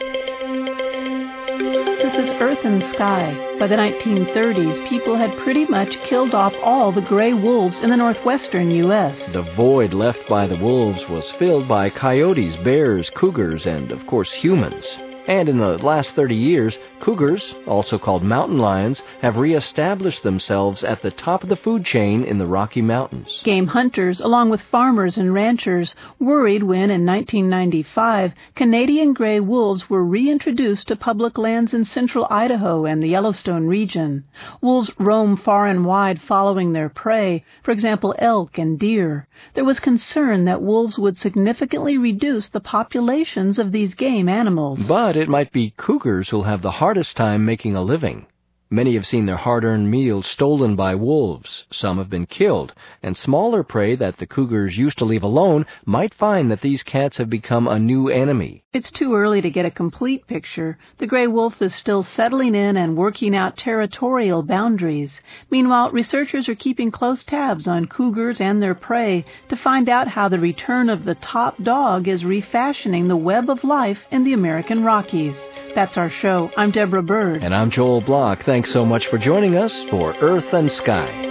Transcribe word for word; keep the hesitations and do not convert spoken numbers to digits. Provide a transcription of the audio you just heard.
This is Earth and Sky. By the nineteen thirties, people had pretty much killed off all the gray wolves in the northwestern U S The void left by the wolves was filled by coyotes, bears, cougars, and, of course, humans. And in the last thirty years, cougars, also called mountain lions, have reestablished themselves at the top of the food chain in the Rocky Mountains. Game hunters, along with farmers and ranchers, worried when, in nineteen ninety-five, Canadian gray wolves were reintroduced to public lands in central Idaho and the Yellowstone region. Wolves roam far and wide following their prey, for example, elk and deer. There was concern that wolves would significantly reduce the populations of these game animals. But it might be cougars who'll have the hardest time making a living. Many have seen their hard-earned meals stolen by wolves. Some have been killed, and smaller prey that the cougars used to leave alone might find that these cats have become a new enemy. It's too early to get a complete picture. The gray wolf is still settling in and working out territorial boundaries. Meanwhile, researchers are keeping close tabs on cougars and their prey to find out how the return of the top dog is refashioning the web of life in the American Rockies. That's our show. I'm Deborah Bird. And I'm Joel Block. Thanks so much for joining us for Earth and Sky.